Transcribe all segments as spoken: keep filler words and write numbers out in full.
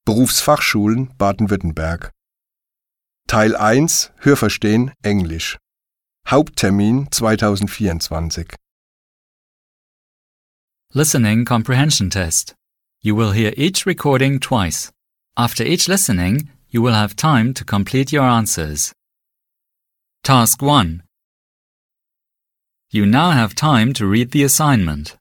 Berufsfachschulen Baden-Württemberg. Teil eins Hörverstehen Englisch. Haupttermin zwanzig vierundzwanzig. Listening Comprehension Test. You will hear each recording twice. After each listening, you will have time to complete your answers. Task one. You now have time to read the assignment.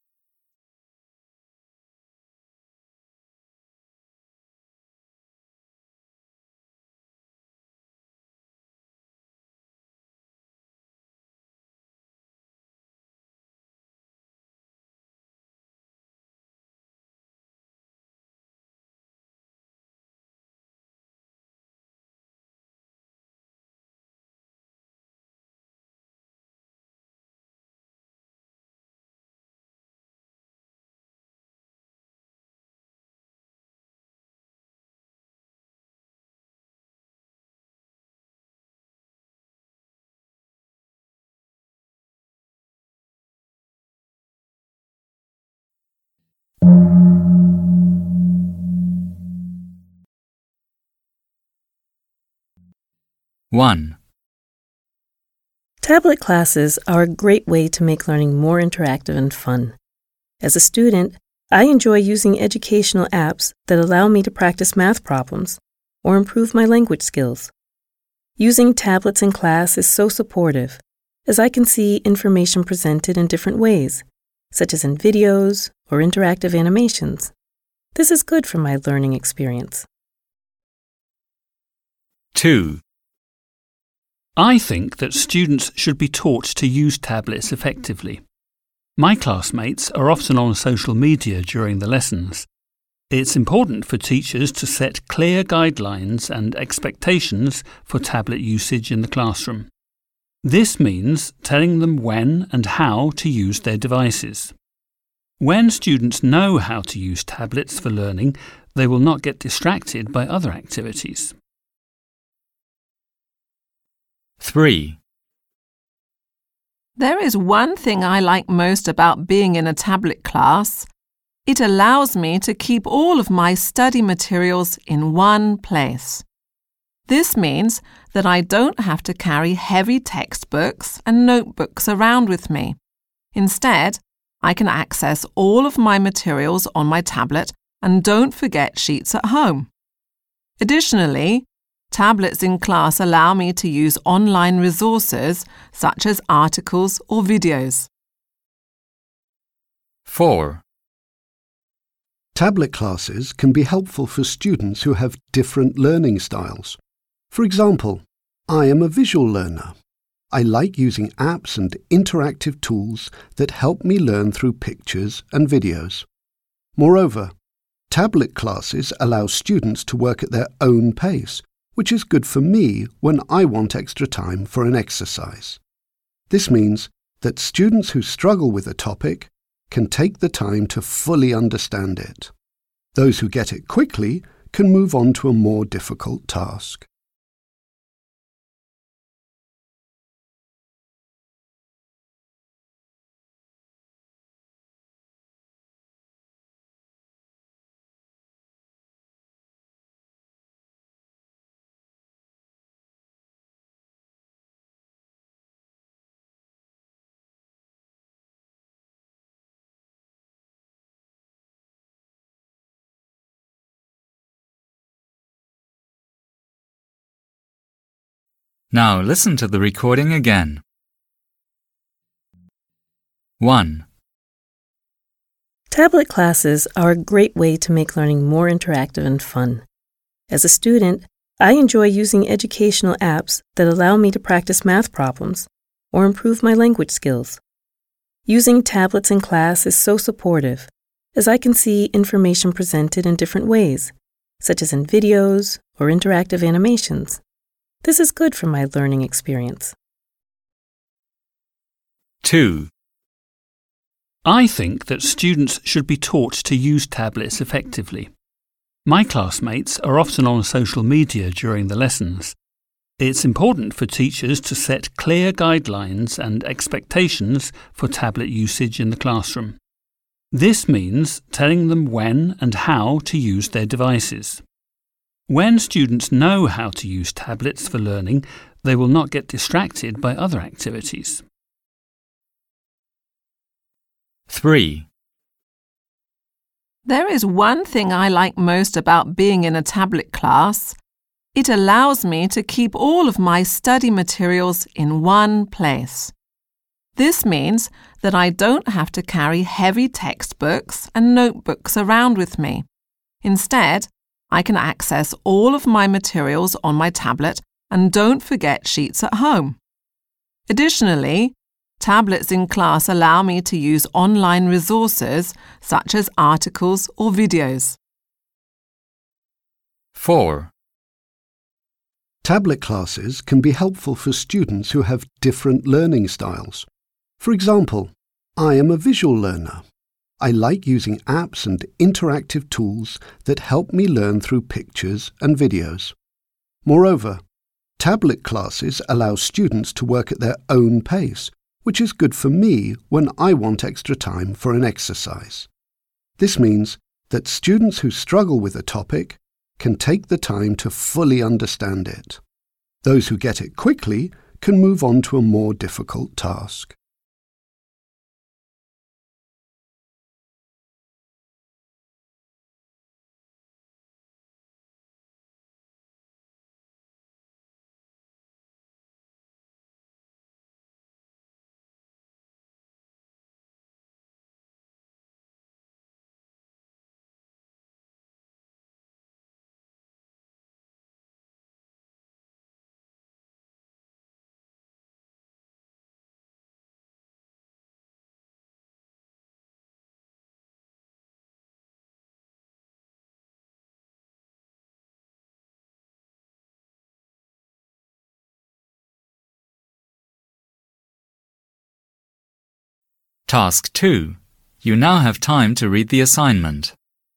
one. Tablet classes are a great way to make learning more interactive and fun. As a student, I enjoy using educational apps that allow me to practice math problems or improve my language skills. Using tablets in class is so supportive, as I can see information presented in different ways, such as in videos or interactive animations. This is good for my learning experience. two. I think that students should be taught to use tablets effectively. My classmates are often on social media during the lessons. It's important for teachers to set clear guidelines and expectations for tablet usage in the classroom. This means telling them when and how to use their devices. When students know how to use tablets for learning, they will not get distracted by other activities. three. There is one thing I like most about being in a tablet class. It allows me to keep all of my study materials in one place. This means that I don't have to carry heavy textbooks and notebooks around with me. Instead, I can access all of my materials on my tablet and don't forget sheets at home. Additionally, tablets in class allow me to use online resources such as articles or videos. four. Tablet classes can be helpful for students who have different learning styles. For example, I am a visual learner. I like using apps and interactive tools that help me learn through pictures and videos. Moreover, tablet classes allow students to work at their own pace, which is good for me when I want extra time for an exercise. This means that students who struggle with a topic can take the time to fully understand it. Those who get it quickly can move on to a more difficult task. Now listen to the recording again. one. Tablet classes are a great way to make learning more interactive and fun. As a student, I enjoy using educational apps that allow me to practice math problems or improve my language skills. Using tablets in class is so supportive, as I can see information presented in different ways, such as in videos or interactive animations. This is good for my learning experience. two. I think that students should be taught to use tablets effectively. My classmates are often on social media during the lessons. It's important for teachers to set clear guidelines and expectations for tablet usage in the classroom. This means telling them when and how to use their devices. When students know how to use tablets for learning, they will not get distracted by other activities. three. There is one thing I like most about being in a tablet class. It allows me to keep all of my study materials in one place. This means that I don't have to carry heavy textbooks and notebooks around with me. Instead, I can access all of my materials on my tablet and don't forget sheets at home. Additionally, tablets in class allow me to use online resources such as articles or videos. four. Tablet classes can be helpful for students who have different learning styles. For example, I am a visual learner. I like using apps and interactive tools that help me learn through pictures and videos. Moreover, tablet classes allow students to work at their own pace, which is good for me when I want extra time for an exercise. This means that students who struggle with a topic can take the time to fully understand it. Those who get it quickly can move on to a more difficult task. Task two. You now have time to read the assignment.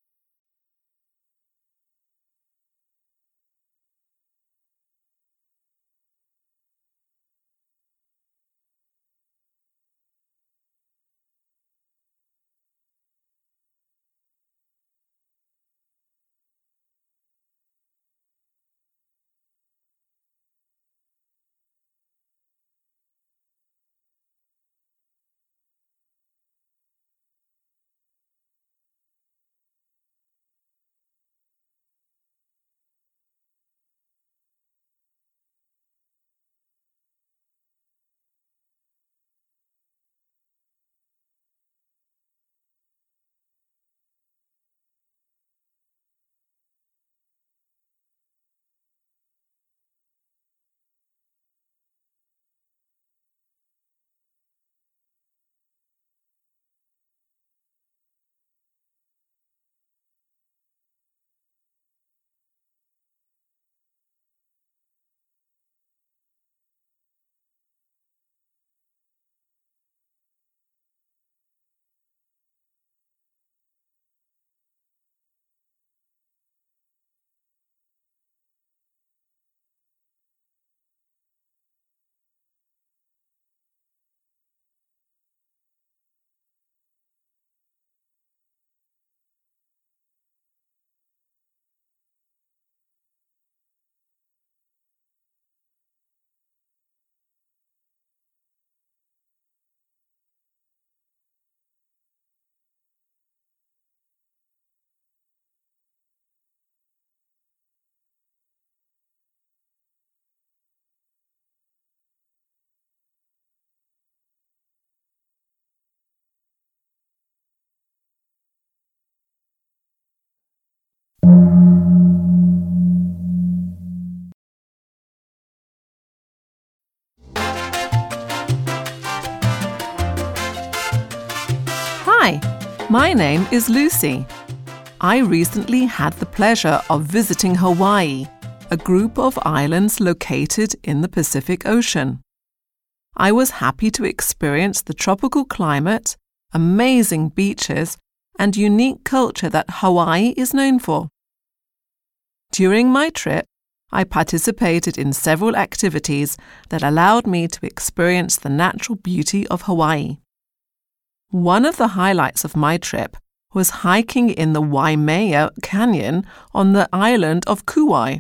Hi, my name is Lucy. I recently had the pleasure of visiting Hawaii, a group of islands located in the Pacific Ocean. I was happy to experience the tropical climate, amazing beaches, and unique culture that Hawaii is known for. During my trip, I participated in several activities that allowed me to experience the natural beauty of Hawaii. One of the highlights of my trip was hiking in the Waimea Canyon on the island of Kauai.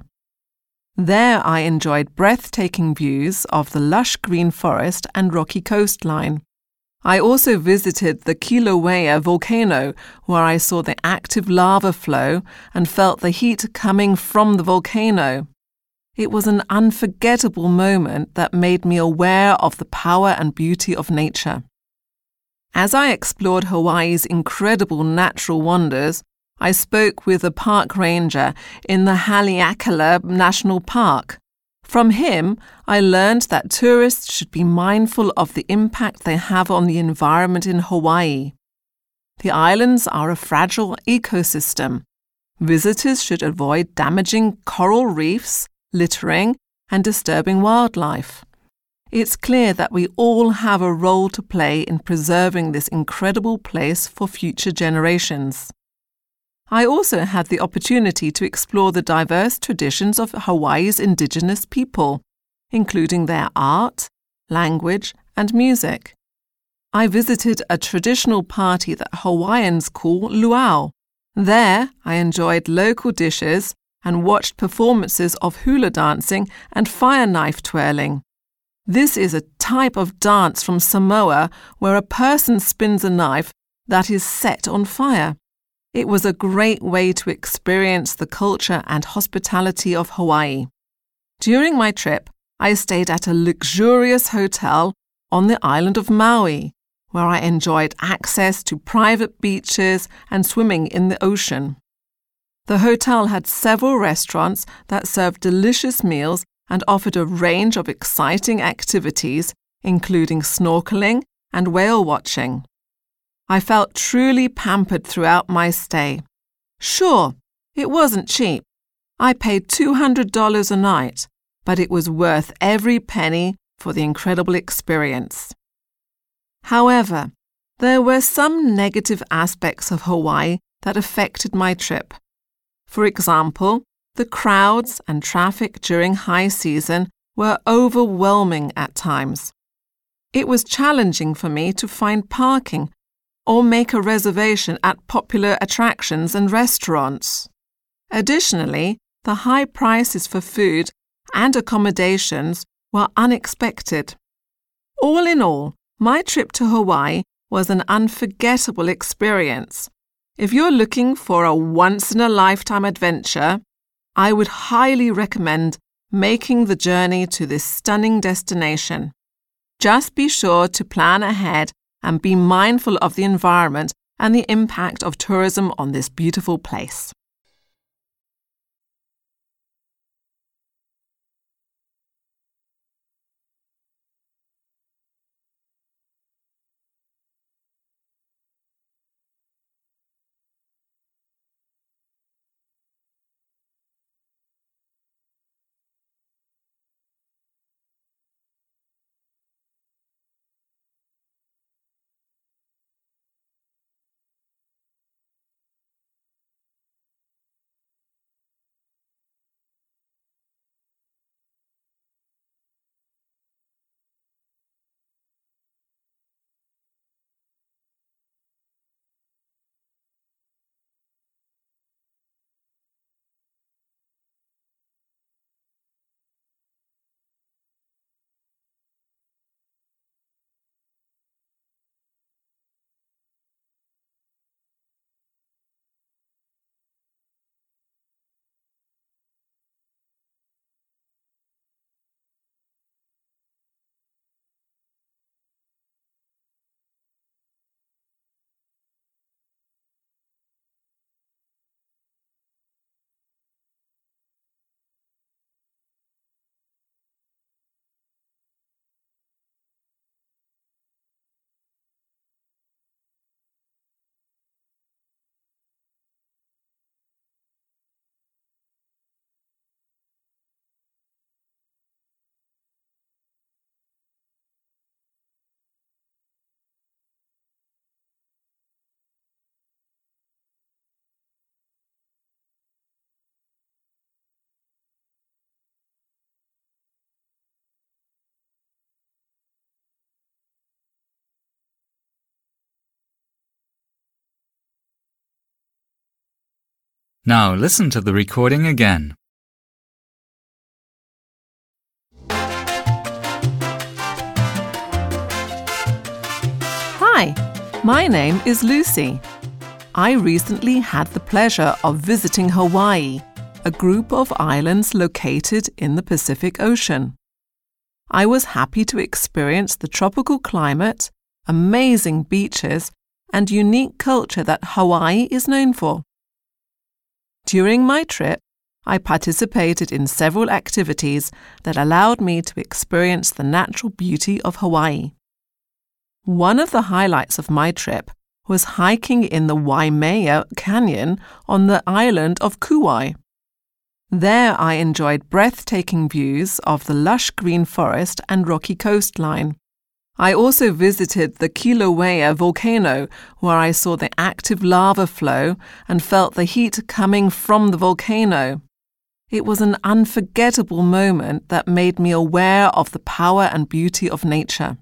There I enjoyed breathtaking views of the lush green forest and rocky coastline. I also visited the Kilauea volcano, where I saw the active lava flow and felt the heat coming from the volcano. It was an unforgettable moment that made me aware of the power and beauty of nature. As I explored Hawaii's incredible natural wonders, I spoke with a park ranger in the Haleakala National Park. From him, I learned that tourists should be mindful of the impact they have on the environment in Hawaii. The islands are a fragile ecosystem. Visitors should avoid damaging coral reefs, littering, and disturbing wildlife. It's clear that we all have a role to play in preserving this incredible place for future generations. I also had the opportunity to explore the diverse traditions of Hawaii's indigenous people, including their art, language, and music. I visited a traditional party that Hawaiians call luau. There, I enjoyed local dishes and watched performances of hula dancing and fire knife twirling. This is a type of dance from Samoa where a person spins a knife that is set on fire. It was a great way to experience the culture and hospitality of Hawaii. During my trip, I stayed at a luxurious hotel on the island of Maui, where I enjoyed access to private beaches and swimming in the ocean. The hotel had several restaurants that served delicious meals and offered a range of exciting activities, including snorkeling and whale watching. I felt truly pampered throughout my stay. Sure, it wasn't cheap. I paid two hundred dollars a night, but it was worth every penny for the incredible experience. However, there were some negative aspects of Hawaii that affected my trip. For example, the crowds and traffic during high season were overwhelming at times. It was challenging for me to find parking or make a reservation at popular attractions and restaurants. Additionally, the high prices for food and accommodations were unexpected. All in all, my trip to Hawaii was an unforgettable experience. If you're looking for a once-in-a-lifetime adventure, I would highly recommend making the journey to this stunning destination. Just be sure to plan ahead and be mindful of the environment and the impact of tourism on this beautiful place. Now listen to the recording again. Hi, my name is Lucy. I recently had the pleasure of visiting Hawaii, a group of islands located in the Pacific Ocean. I was happy to experience the tropical climate, amazing beaches, and unique culture that Hawaii is known for. During my trip, I participated in several activities that allowed me to experience the natural beauty of Hawaii. One of the highlights of my trip was hiking in the Waimea Canyon on the island of Kauai. There I enjoyed breathtaking views of the lush green forest and rocky coastline. I also visited the Kilauea volcano, where I saw the active lava flow and felt the heat coming from the volcano. It was an unforgettable moment that made me aware of the power and beauty of nature.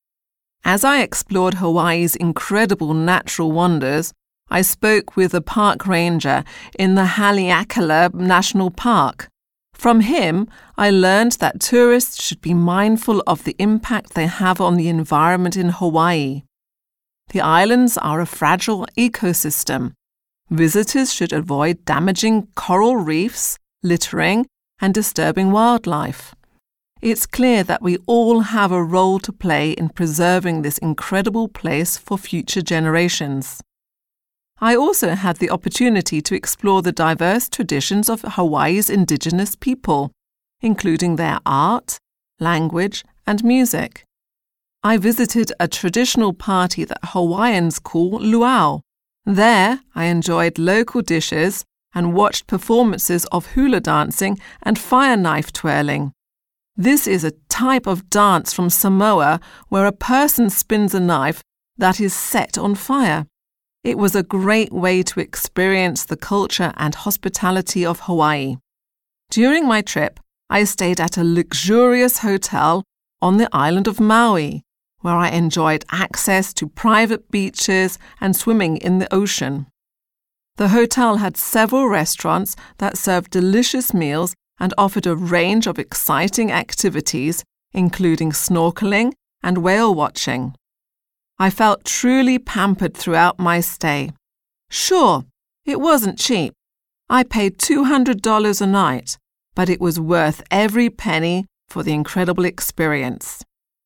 As I explored Hawaii's incredible natural wonders, I spoke with a park ranger in the Haleakala National Park. From him, I learned that tourists should be mindful of the impact they have on the environment in Hawaii. The islands are a fragile ecosystem. Visitors should avoid damaging coral reefs, littering, and disturbing wildlife. It's clear that we all have a role to play in preserving this incredible place for future generations. I also had the opportunity to explore the diverse traditions of Hawaii's indigenous people, including their art, language, and music. I visited a traditional party that Hawaiians call luau. There, I enjoyed local dishes and watched performances of hula dancing and fire knife twirling. This is a type of dance from Samoa where a person spins a knife that is set on fire. It was a great way to experience the culture and hospitality of Hawaii. During my trip, I stayed at a luxurious hotel on the island of Maui, where I enjoyed access to private beaches and swimming in the ocean. The hotel had several restaurants that served delicious meals and offered a range of exciting activities, including snorkeling and whale watching. I felt truly pampered throughout my stay. Sure, it wasn't cheap. I paid two hundred dollars a night, but it was worth every penny for the incredible experience.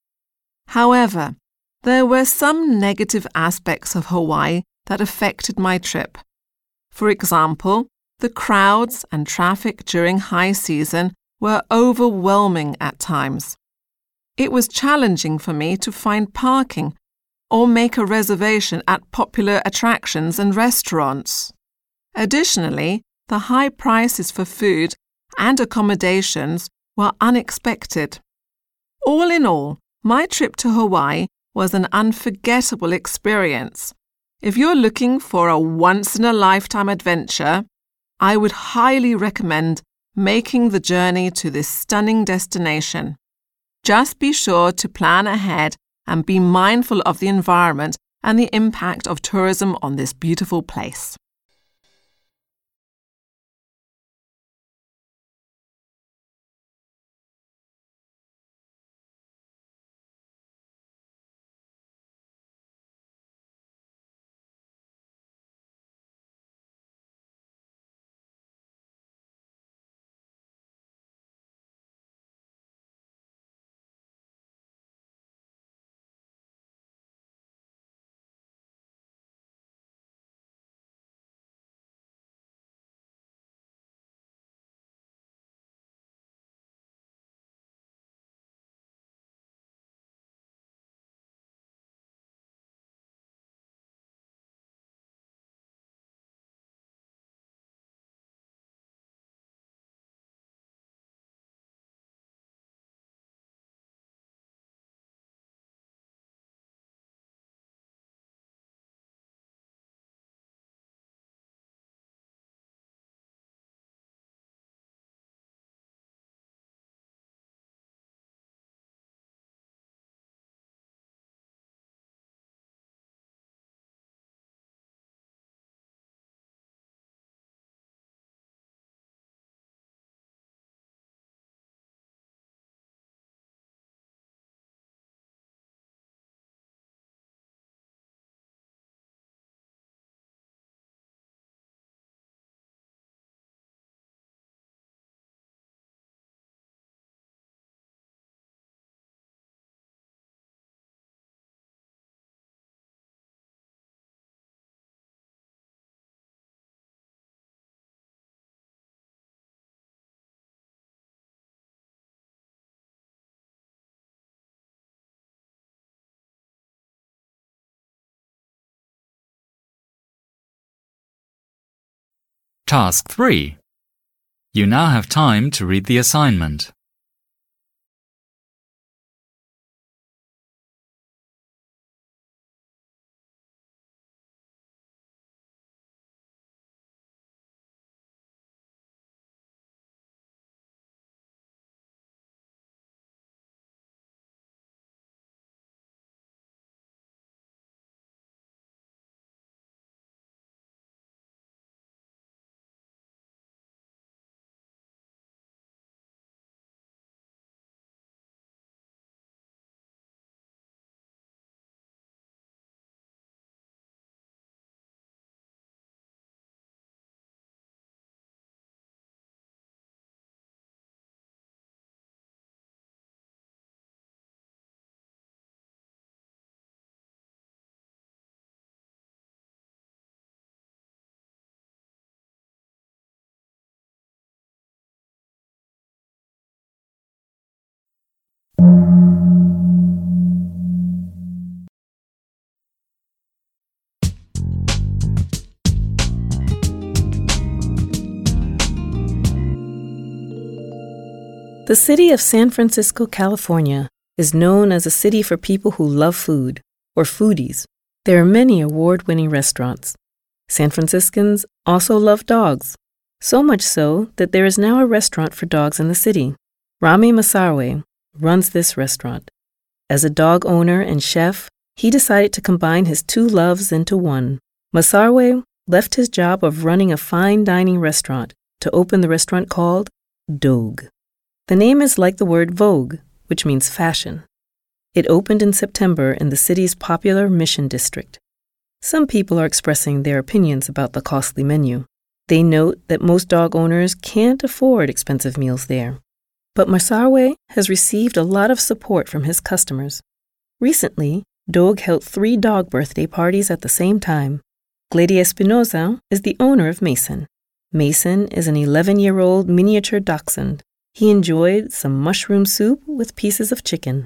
However, there were some negative aspects of Hawaii that affected my trip. For example, the crowds and traffic during high season were overwhelming at times. It was challenging for me to find parking or make a reservation at popular attractions and restaurants. Additionally, the high prices for food and accommodations were unexpected. All in all, my trip to Hawaii was an unforgettable experience. If you're looking for a once-in-a-lifetime adventure, I would highly recommend making the journey to this stunning destination. Just be sure to plan ahead and be mindful of the environment and the impact of tourism on this beautiful place. Task three. You now have time to read the assignment. The city of San Francisco, California, is known as a city for people who love food, or foodies. There are many award-winning restaurants. San Franciscans also love dogs, so much so that there is now a restaurant for dogs in the city. Rami Masarwe runs this restaurant. As a dog owner and chef, he decided to combine his two loves into one. Masarwe left his job of running a fine dining restaurant to open the restaurant called Dogue. The name is like the word Vogue, which means fashion. It opened in September in the city's popular Mission District. Some people are expressing their opinions about the costly menu. They note that most dog owners can't afford expensive meals there. But Masarwe has received a lot of support from his customers. Recently, Dogue held three dog birthday parties at the same time. Glady Espinoza is the owner of Mason. Mason is an eleven-year-old miniature dachshund. He enjoyed some mushroom soup with pieces of chicken.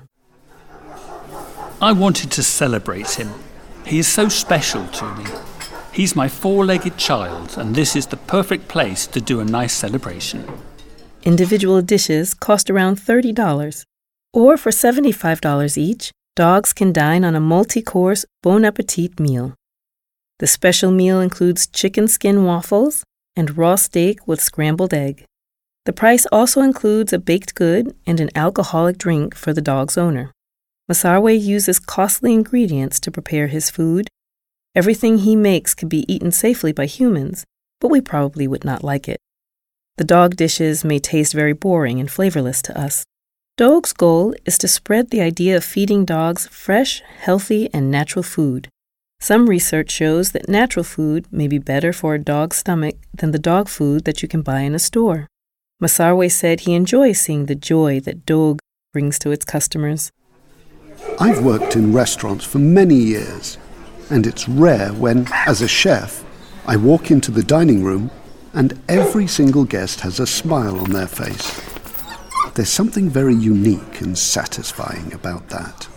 I wanted to celebrate him. He is so special to me. He's my four-legged child, and this is the perfect place to do a nice celebration. Individual dishes cost around thirty dollars, or for seventy-five dollars each, dogs can dine on a multi-course Bon Appetit meal. The special meal includes chicken skin waffles and raw steak with scrambled egg. The price also includes a baked good and an alcoholic drink for the dog's owner. Masarwe uses costly ingredients to prepare his food. Everything he makes could be eaten safely by humans, but we probably would not like it. The dog dishes may taste very boring and flavorless to us. Dogue's goal is to spread the idea of feeding dogs fresh, healthy, and natural food. Some research shows that natural food may be better for a dog's stomach than the dog food that you can buy in a store. Masarwe said he enjoys seeing the joy that Dogue brings to its customers. I've worked in restaurants for many years, and it's rare when, as a chef, I walk into the dining room and every single guest has a smile on their face. There's something very unique and satisfying about that.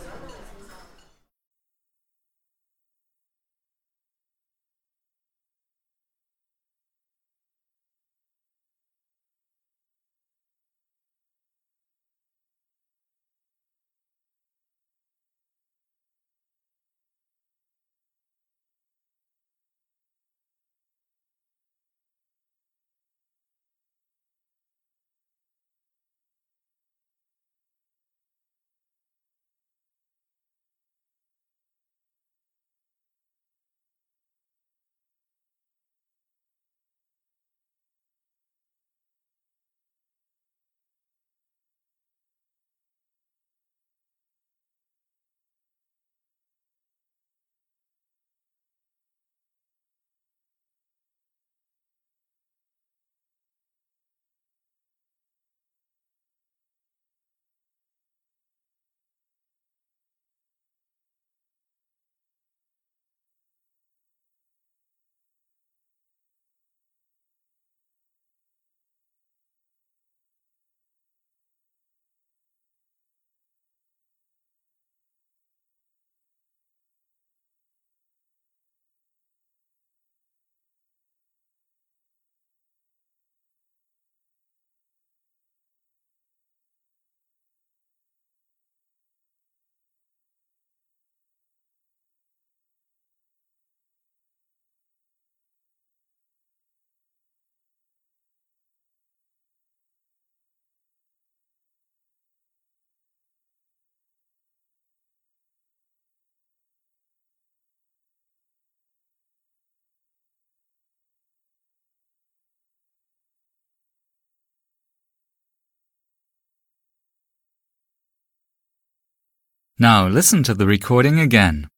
Now listen to the recording again.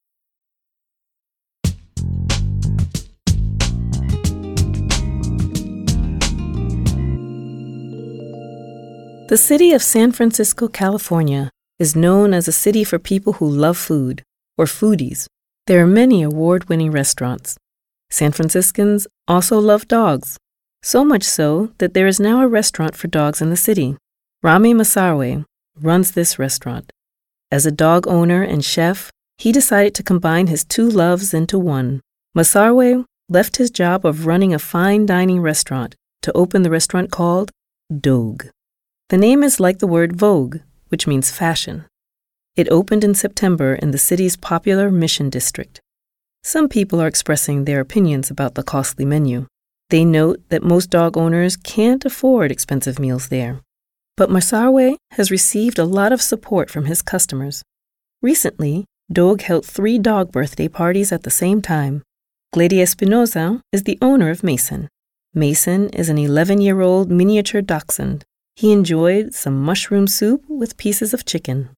The city of San Francisco, California, is known as a city for people who love food, or foodies. There are many award-winning restaurants. San Franciscans also love dogs, so much so that there is now a restaurant for dogs in the city. Rami Masarwe runs this restaurant. As a dog owner and chef, he decided to combine his two loves into one. Masarwe left his job of running a fine dining restaurant to open the restaurant called Dogue. The name is like the word Vogue, which means fashion. It opened in September in the city's popular Mission District. Some people are expressing their opinions about the costly menu. They note that most dog owners can't afford expensive meals there. But Masarwe has received a lot of support from his customers. Recently, Dogue held three dog birthday parties at the same time. Glady Espinoza is the owner of Mason. Mason is an eleven-year-old miniature dachshund. He enjoyed some mushroom soup with pieces of chicken.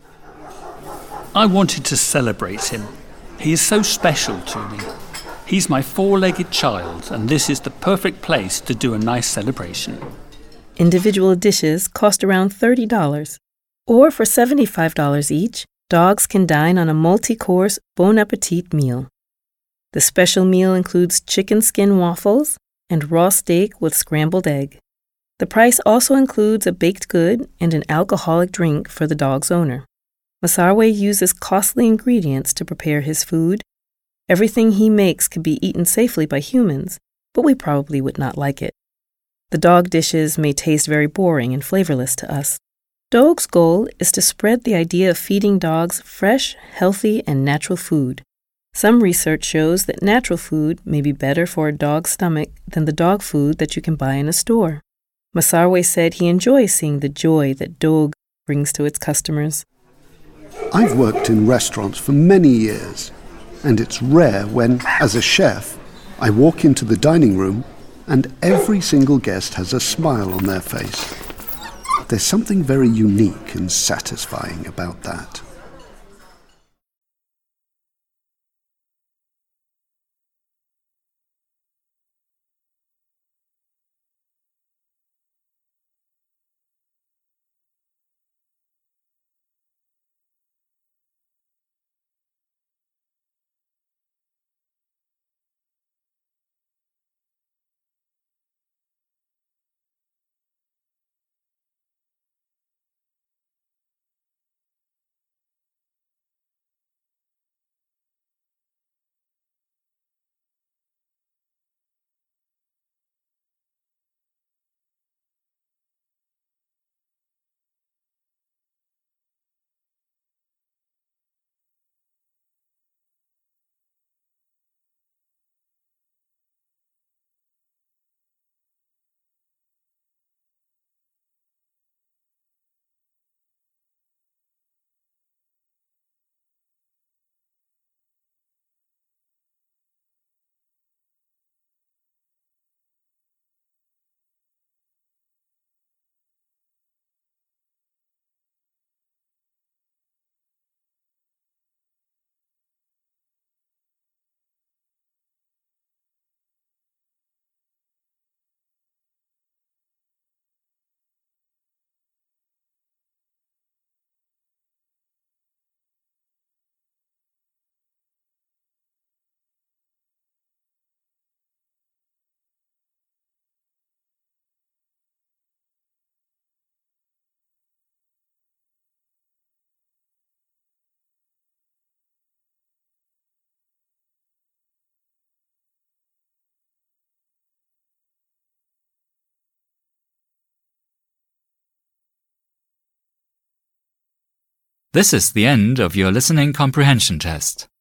I wanted to celebrate him. He is so special to me. He's my four-legged child, and this is the perfect place to do a nice celebration. Individual dishes cost around thirty dollars. Or for seventy-five dollars each, dogs can dine on a multi-course Bon Appetit meal. The special meal includes chicken skin waffles and raw steak with scrambled egg. The price also includes a baked good and an alcoholic drink for the dog's owner. Masarwe uses costly ingredients to prepare his food. Everything he makes can be eaten safely by humans, but we probably would not like it. The dog dishes may taste very boring and flavorless to us. Dogue's goal is to spread the idea of feeding dogs fresh, healthy, and natural food. Some research shows that natural food may be better for a dog's stomach than the dog food that you can buy in a store. Masarwe said he enjoys seeing the joy that Dogue brings to its customers. I've worked in restaurants for many years, and it's rare when, as a chef, I walk into the dining room and every single guest has a smile on their face. There's something very unique and satisfying about that. This is the end of your listening comprehension test.